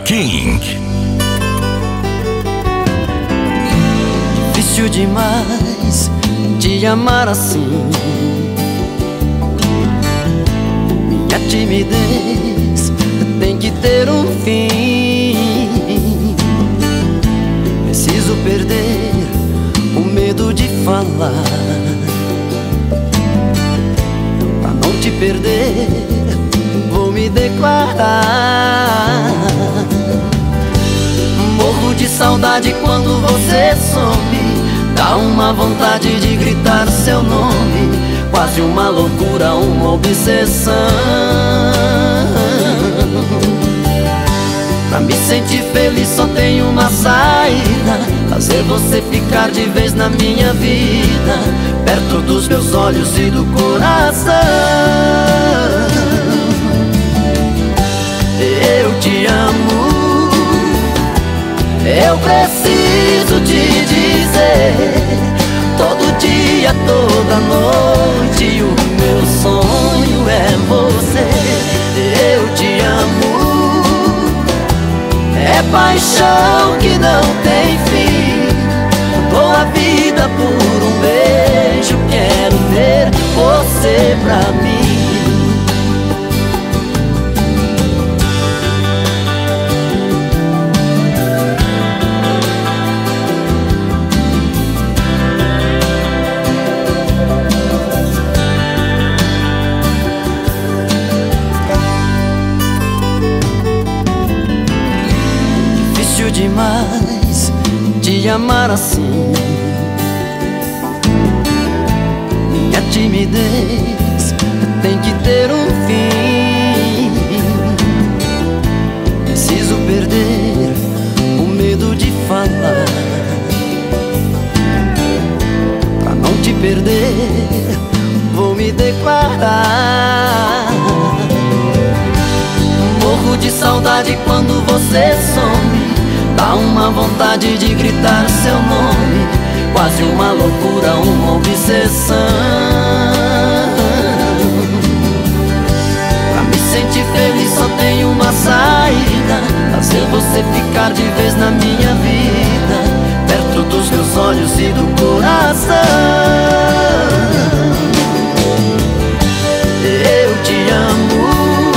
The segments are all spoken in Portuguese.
King. Difícil demais te amar assim. Minha timidez tem que ter um fim. Preciso perder o medo de falar, pra não te perder vou me declarar. Morro de saudade quando você some, dá uma vontade de gritar seu nome, quase uma loucura, uma obsessão. Pra me sentir feliz só tem uma saída: fazer você ficar de vez na minha vida, perto dos meus olhos e do coração. Eu te amo, eu preciso te dizer, todo dia, toda noite, o meu sonho é você. Eu te amo, é paixão que não tem fim. Dou a vida por um beijo, quero ter você pra mim. Demais te amar assim. Minha timidez tem que ter um fim. Preciso perder o medo de falar, pra não te perder vou me declarar. Morro de saudade quando você some, dá uma vontade de gritar seu nome, quase uma loucura, uma obsessão. Pra me sentir feliz só tem uma saída: fazer você ficar de vez na minha vida, perto dos meus olhos e do coração. Eu te amo,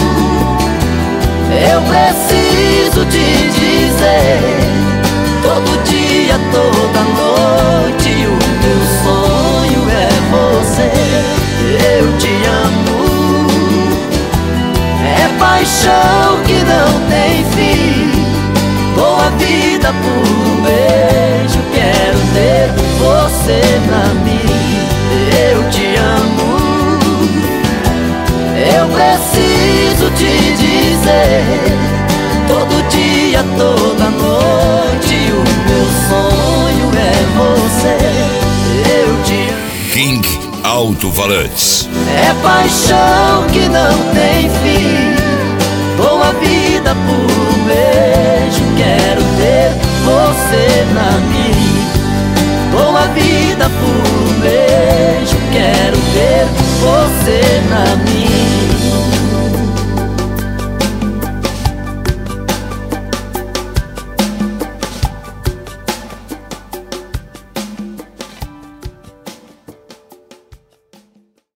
eu preciso te dizer, todo dia, toda noite, o meu sonho é você. Eu te amo, é paixão que não tem fim. Dou a vida por um beijo, quero ter você pra mim. Eu te amo, eu preciso te dizer, todo dia, toda noite, o meu sonho é você. Eu te amo. King Alto-Falantes. É paixão que não tem fim. Dou a vida por um beijo, quero ter você pra mim. Dou a vida por um beijo.